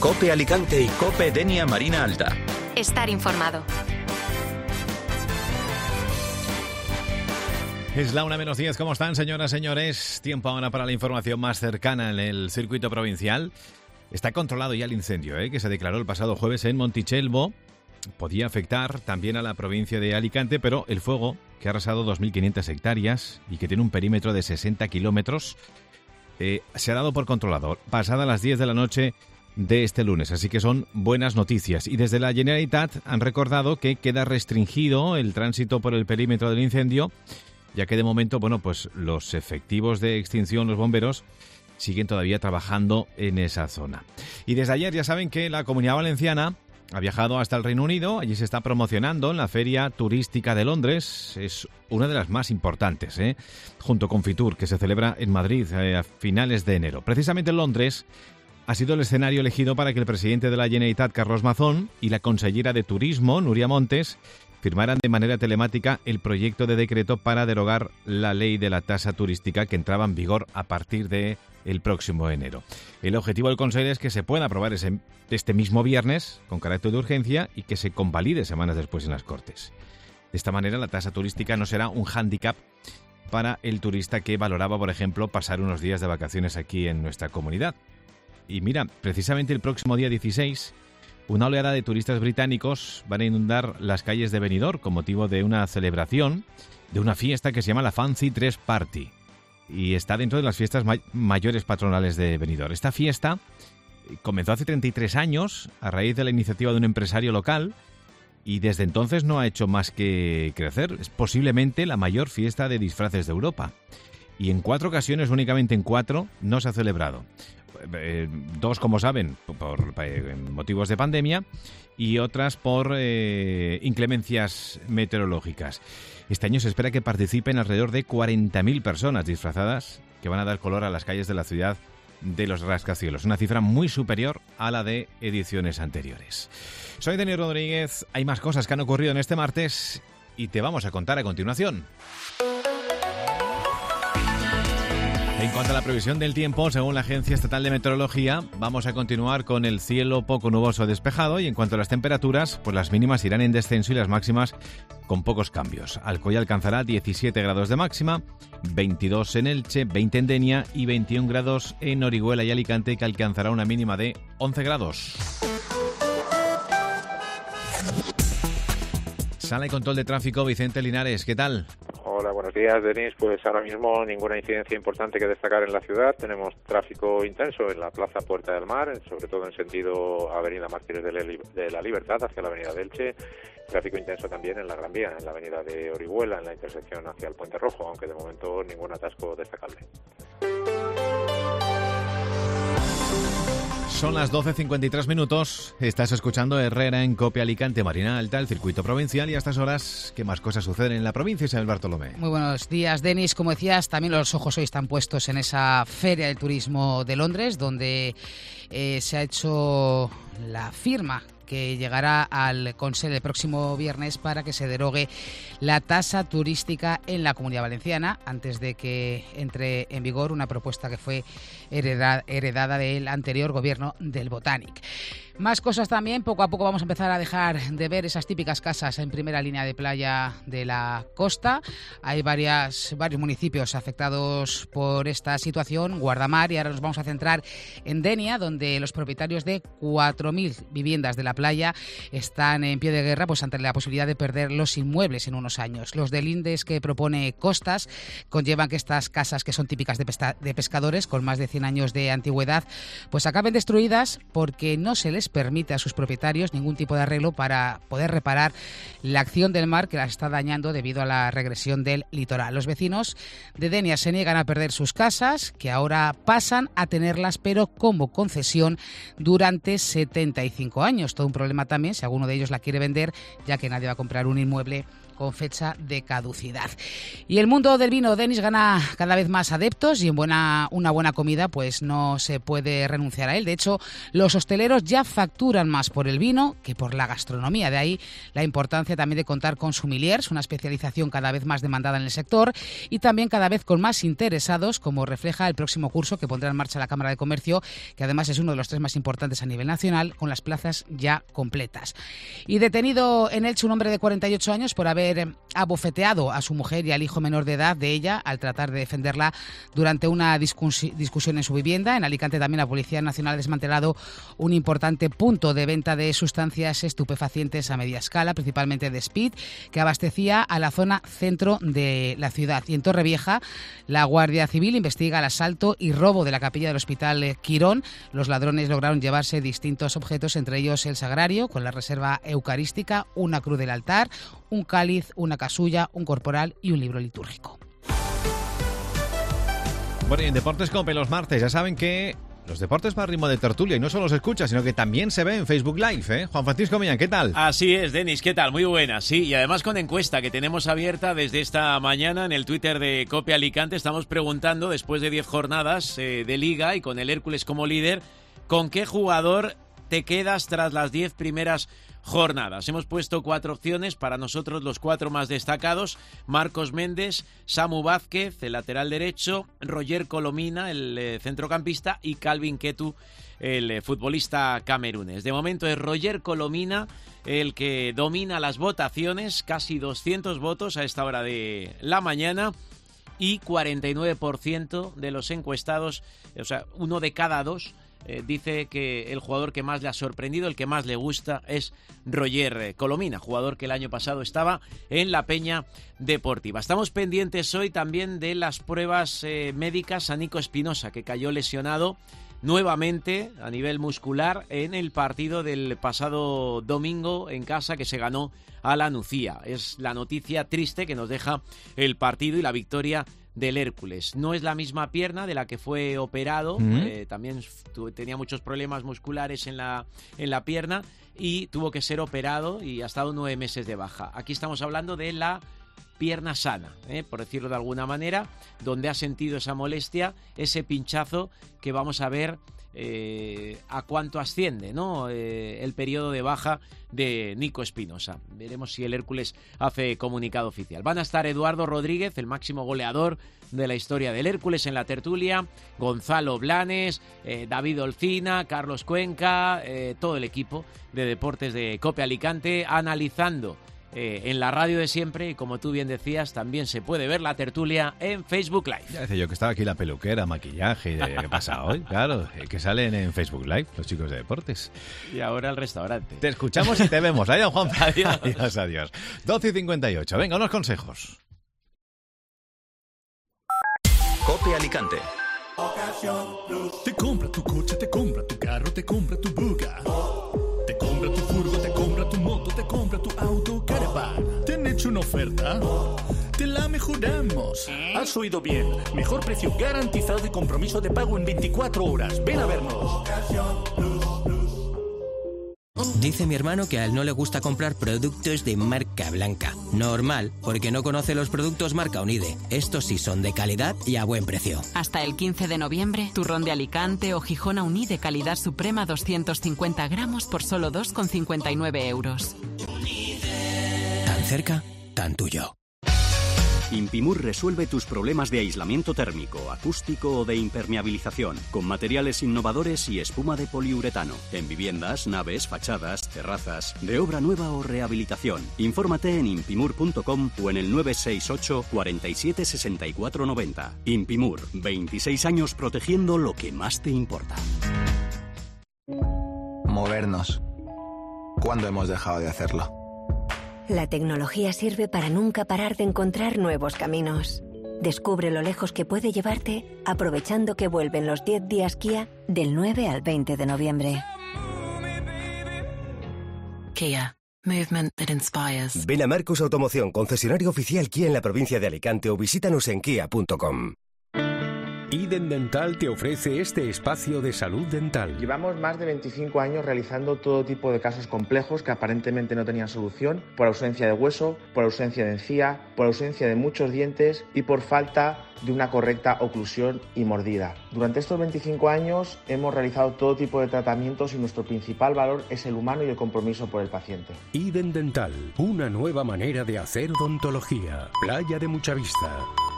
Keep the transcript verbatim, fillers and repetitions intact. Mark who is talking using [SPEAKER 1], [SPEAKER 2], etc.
[SPEAKER 1] COPE Alicante y COPE Denia Marina Alta.
[SPEAKER 2] Estar informado.
[SPEAKER 3] Es la una menos diez. ¿Cómo están, señoras, señores? Tiempo ahora para la información más cercana en el circuito provincial. Está controlado ya el incendio, ¿eh? que se declaró el pasado jueves en Montechelvo. Podía afectar también a la provincia de Alicante, pero el fuego, que ha arrasado dos mil quinientas hectáreas y que tiene un perímetro de sesenta kilómetros, eh, se ha dado por controlado pasada las diez de la noche de este lunes, así que son buenas noticias. Y desde la Generalitat han recordado que queda restringido el tránsito por el perímetro del incendio, ya que de momento, bueno, pues los efectivos de extinción, los bomberos, siguen todavía trabajando en esa zona. Y desde ayer ya saben que la Comunidad Valenciana ha viajado hasta el Reino Unido. Allí se está promocionando en la Feria Turística de Londres. Es una de las más importantes, ¿eh? junto con Fitur, que se celebra en Madrid eh, a finales de enero. Precisamente en Londres ha sido el escenario elegido para que el presidente de la Generalitat, Carlos Mazón, y la consellera de Turismo, Núria Montes, firmaran de manera telemática el proyecto de decreto para derogar la ley de la tasa turística que entraba en vigor a partir de el próximo enero. El objetivo del Consejo es que se pueda aprobar ese, este mismo viernes con carácter de urgencia y que se convalide semanas después en las Cortes. De esta manera, la tasa turística no será un hándicap para el turista que valoraba, por ejemplo, pasar unos días de vacaciones aquí en nuestra comunidad. Y mira, precisamente el próximo día dieciséis, una oleada de turistas británicos van a inundar las calles de Benidorm con motivo de una celebración de una fiesta que se llama la Fancy Dress Party y está dentro de las fiestas may- mayores patronales de Benidorm. Esta fiesta comenzó hace treinta y tres años a raíz de la iniciativa de un empresario local y desde entonces no ha hecho más que crecer. Es posiblemente la mayor fiesta de disfraces de Europa y en cuatro ocasiones, únicamente en cuatro, no se ha celebrado. Eh, dos, como saben, por, por eh, motivos de pandemia y otras por eh, inclemencias meteorológicas. Este año se espera que participen alrededor de cuarenta mil personas disfrazadas que van a dar color a las calles de la ciudad de los rascacielos, una cifra muy superior a la de ediciones anteriores. Soy Daniel Rodríguez, hay más cosas que han ocurrido en este martes y te vamos a contar a continuación. En cuanto a la previsión del tiempo, según la Agencia Estatal de Meteorología, vamos a continuar con el cielo poco nuboso despejado y en cuanto a las temperaturas, pues las mínimas irán en descenso y las máximas con pocos cambios. Alcoy alcanzará diecisiete grados de máxima, veintidós en Elche, veinte en Denia y veintiún grados en Orihuela y Alicante, que alcanzará una mínima de once grados. Sala y control de tráfico, Vicente Linares, ¿qué tal?
[SPEAKER 4] Hola, buenos días, Denis. Pues ahora mismo ninguna incidencia importante que destacar en la ciudad. Tenemos tráfico intenso en la Plaza Puerta del Mar, sobre todo en sentido Avenida Mártires de la Libertad hacia la Avenida de Elche. Tráfico intenso también en la Gran Vía, en la Avenida de Orihuela, en la intersección hacia el Puente Rojo, aunque de momento ningún atasco destacable.
[SPEAKER 3] Son las doce cincuenta y tres minutos. Estás escuchando Herrera en COPE Alicante Marina Alta, el circuito provincial, y a estas horas, ¿qué más cosas suceden en la provincia, Isabel Bartolomé?
[SPEAKER 5] Muy buenos días, Denis. Como decías, también los ojos hoy están puestos en esa Feria del Turismo de Londres, donde eh, se ha hecho la firma que llegará al Consejo el próximo viernes para que se derogue la tasa turística en la Comunidad Valenciana antes de que entre en vigor una propuesta que fue heredada, heredada del anterior gobierno del Botanic. Más cosas también, poco a poco vamos a empezar a dejar de ver esas típicas casas en primera línea de playa de la costa. Hay varias, varios municipios afectados por esta situación, Guardamar, y ahora nos vamos a centrar en Denia, donde los propietarios de cuatro mil viviendas de la playa están en pie de guerra pues ante la posibilidad de perder los inmuebles en unos años. Los delindes que propone Costas conllevan que estas casas, que son típicas de, pesta- de pescadores con más de cien años de antigüedad, pues acaben destruidas porque no se les permite a sus propietarios ningún tipo de arreglo para poder reparar la acción del mar que las está dañando debido a la regresión del litoral. Los vecinos de Denia se niegan a perder sus casas, que ahora pasan a tenerlas pero como concesión durante setenta y cinco años. Todo un problema también si alguno de ellos la quiere vender, ya que nadie va a comprar un inmueble con fecha de caducidad. Y el mundo del vino, Denis, gana cada vez más adeptos y en buena, una buena comida pues no se puede renunciar a él. De hecho, los hosteleros ya facturan más por el vino que por la gastronomía. De ahí la importancia también de contar con sommeliers, una especialización cada vez más demandada en el sector y también cada vez con más interesados, como refleja el próximo curso que pondrá en marcha la Cámara de Comercio, que además es uno de los tres más importantes a nivel nacional, con las plazas ya completas. Y detenido en Elche un hombre de cuarenta y ocho años por haber abofeteado a su mujer y al hijo menor de edad de ella al tratar de defenderla durante una discus- discusión en su vivienda. En Alicante también la Policía Nacional ha desmantelado un importante punto de venta de sustancias estupefacientes a media escala, principalmente de speed, que abastecía a la zona centro de la ciudad. Y en Torrevieja, la Guardia Civil investiga el asalto y robo de la capilla del Hospital Quirón. Los ladrones lograron llevarse distintos objetos, entre ellos el sagrario con la reserva eucarística, una cruz del altar, un cáliz, una casulla, un corporal y un libro litúrgico.
[SPEAKER 3] Bueno, y en Deportes Cope los martes, ya saben que los deportes van a ritmo de tertulia y no solo se escucha, sino que también se ve en Facebook Live, ¿eh? Juan Francisco Millán, ¿qué tal?
[SPEAKER 2] Así es, Denis, ¿qué tal? Muy buena, sí, y además con encuesta que tenemos abierta desde esta mañana en el Twitter de Cope Alicante. Estamos preguntando, después de diez jornadas eh, de Liga y con el Hércules como líder, ¿con qué jugador te quedas tras las diez primeras jornadas? Hemos puesto cuatro opciones, para nosotros los cuatro más destacados: Marcos Méndez, Samu Vázquez, el lateral derecho, Roger Colomina, el eh, centrocampista, y Calvin Ketu, el eh, futbolista camerunés. De momento es Roger Colomina el que domina las votaciones, casi doscientos votos a esta hora de la mañana, y cuarenta y nueve por ciento de los encuestados, o sea, uno de cada dos, Eh, dice que el jugador que más le ha sorprendido, el que más le gusta, es Roger Colomina, jugador que el año pasado estaba en la Peña Deportiva. Estamos pendientes hoy también de las pruebas eh, médicas a Nico Espinosa, que cayó lesionado nuevamente a nivel muscular en el partido del pasado domingo en casa, que se ganó a la Nucía. Es la noticia triste que nos deja el partido y la victoria del Hércules. No es la misma pierna de la que fue operado, uh-huh. eh, también tu, tenía muchos problemas musculares en la, en la pierna y tuvo que ser operado y ha estado nueve meses de baja. Aquí estamos hablando de la pierna sana, eh, por decirlo de alguna manera, donde ha sentido esa molestia, ese pinchazo que vamos a ver eh, a cuánto asciende, ¿no? Eh, el periodo de baja de Nico Espinosa. Veremos si el Hércules hace comunicado oficial. Van a estar Eduardo Rodríguez, el máximo goleador de la historia del Hércules, en la tertulia, Gonzalo Blanes, eh, David Olcina, Carlos Cuenca, eh, todo el equipo de deportes de Cope Alicante, analizando Eh, en la radio de siempre, y como tú bien decías, también se puede ver la tertulia en Facebook Live.
[SPEAKER 3] Ya decía yo que estaba aquí la peluquera, maquillaje, ¿qué pasa hoy? Claro, que salen en Facebook Live los chicos de deportes.
[SPEAKER 2] Y ahora el restaurante.
[SPEAKER 3] Te escuchamos y te vemos. Adiós, Juan.
[SPEAKER 2] Adiós.
[SPEAKER 3] Adiós, adiós. doce y cincuenta y ocho. Venga, unos consejos.
[SPEAKER 1] Cope Alicante.
[SPEAKER 6] Te compra tu coche, te compra tu carro, te compra tu buga. Te compra tu furgo, te compra tu moto, te compra tu auto, caravan. ¿Te han hecho una oferta? Te la mejoramos. Has oído bien. Mejor precio garantizado y compromiso de pago en veinticuatro horas. Ven a vernos.
[SPEAKER 7] Dice mi hermano que a él no le gusta comprar productos de marca blanca. Normal, porque no conoce los productos marca Unide. Estos sí son de calidad y a buen precio.
[SPEAKER 8] Hasta el quince de noviembre, turrón de Alicante o Gijona Unide calidad suprema doscientos cincuenta gramos por solo dos con cincuenta y nueve euros.
[SPEAKER 7] Tan cerca, tan tuyo.
[SPEAKER 9] Impimur resuelve tus problemas de aislamiento térmico, acústico o de impermeabilización, con materiales innovadores y espuma de poliuretano, en viviendas, naves, fachadas, terrazas, de obra nueva o rehabilitación. Infórmate en impimur punto com o en el nueve seis ocho, cuarenta y siete, sesenta y cuatro noventa. Impimur, veintiséis años protegiendo lo que más te importa.
[SPEAKER 10] Movernos. ¿Cuándo hemos dejado de hacerlo?
[SPEAKER 11] La tecnología sirve para nunca parar de encontrar nuevos caminos. Descubre lo lejos que puede llevarte aprovechando que vuelven los diez días Kia del nueve al veinte de noviembre.
[SPEAKER 8] Kia. Movement that inspires.
[SPEAKER 12] Ven a Marcos Automoción, concesionario oficial Kia en la provincia de Alicante, o visítanos en kia punto com. Iden Dental te ofrece este espacio de salud dental.
[SPEAKER 13] Llevamos más de veinticinco años realizando todo tipo de casos complejos que aparentemente no tenían solución por ausencia de hueso, por ausencia de encía, por ausencia de muchos dientes y por falta de una correcta oclusión y mordida. Durante estos veinticinco años hemos realizado todo tipo de tratamientos y nuestro principal valor es el humano y el compromiso por el paciente.
[SPEAKER 12] Iden Dental, una nueva manera de hacer odontología. Playa de Mucha Vista.